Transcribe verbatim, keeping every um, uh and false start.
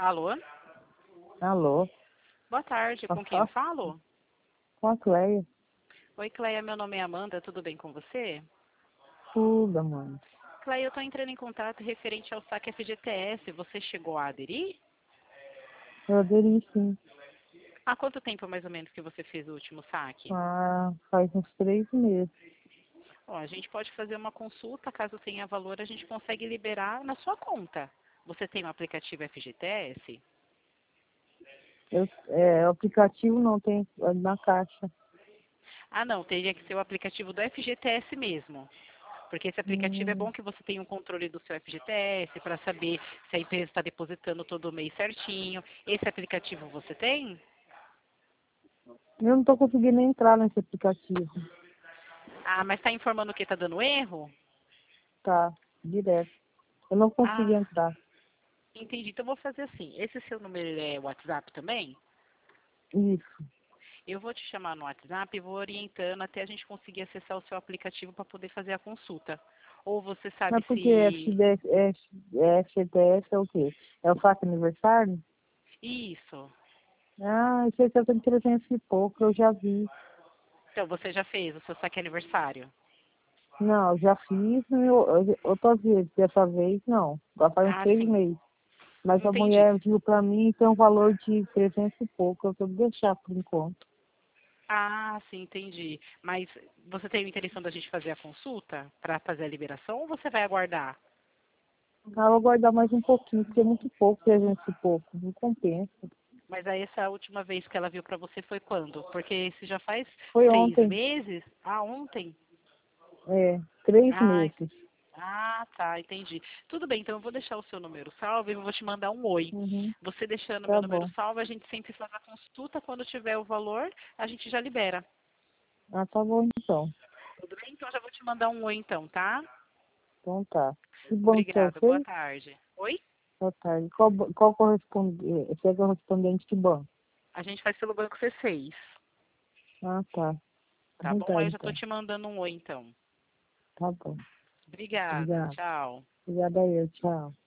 Alô? Alô, Boa tarde, com quem eu Fafá? falo? Com a Cleia? Oi, Cleia, meu nome é Amanda, tudo bem com você? Tudo, mano. Cleia, eu estou entrando em contato referente ao saque F G T S. Você chegou a aderir? Eu aderi sim. Há quanto tempo mais ou menos que você fez o último saque? Ah, faz uns três meses. Ó, a gente pode fazer uma consulta, caso tenha valor, a gente consegue liberar na sua conta. Você tem o aplicativo F G T S? Eu, é, o aplicativo não tem é na caixa. Ah, não, teria que ser o aplicativo do F G T S mesmo. Porque esse aplicativo é Hum, bom que você tenha um controle do seu F G T S para saber se a empresa está depositando todo mês certinho. Esse aplicativo você tem? eu não tô conseguindo entrar nesse aplicativo. Ah, mas está informando que está dando erro? Tá, direto. Eu não consegui Ah, entrar. entendi. Então vou fazer assim. Esse seu número é WhatsApp também? Isso. Eu vou te chamar no WhatsApp e vou orientando até a gente conseguir acessar o seu aplicativo para poder fazer a consulta. Ou você sabe Mas por que se... F D S, F T S é o quê? É o fato aniversário? Isso. Ah, esse aqui eu tenho trezentos e pouco, eu já vi. Então você já fez o seu saque aniversário? Não, eu já fiz eu, eu, outras vezes, dessa vez não. Já faz uns Ah, seis sim. meses. Mas a Entendi. mulher viu pra mim tem um valor de trezentos e pouco, eu vou deixar por enquanto. Ah, sim, entendi. Mas você tem a intenção da gente fazer a consulta para fazer a liberação ou você vai aguardar? Ah, eu vou guardar mais um pouquinho, porque é muito pouco, trezentos e pouco, não compensa. Mas aí essa última vez que ela viu para você foi quando? Porque se já faz Foi seis ontem, meses, ah, ontem? é, três Ah, meses. ah, tá, entendi. Tudo bem, então eu vou deixar o seu número salvo e eu vou te mandar um oi. Uhum, Você deixando meu tá número bom. salvo, a gente sempre faz a consulta. Quando tiver o valor, a gente já libera. Ah, tá bom então. Tudo bem? Então eu já vou te mandar um oi então, tá? Então tá. Que bom que Obrigada, boa você. tarde. Oi? Boa tarde. Qual, ba- qual correspondente? Você é correspondente de banco? A gente faz pelo Banco C seis. Ah, tá. Tá Então bom? tá, Aí eu já tô então. te mandando um oi, então. Tá bom. Obrigada. Obrigado. Tchau. Obrigada eu, tchau.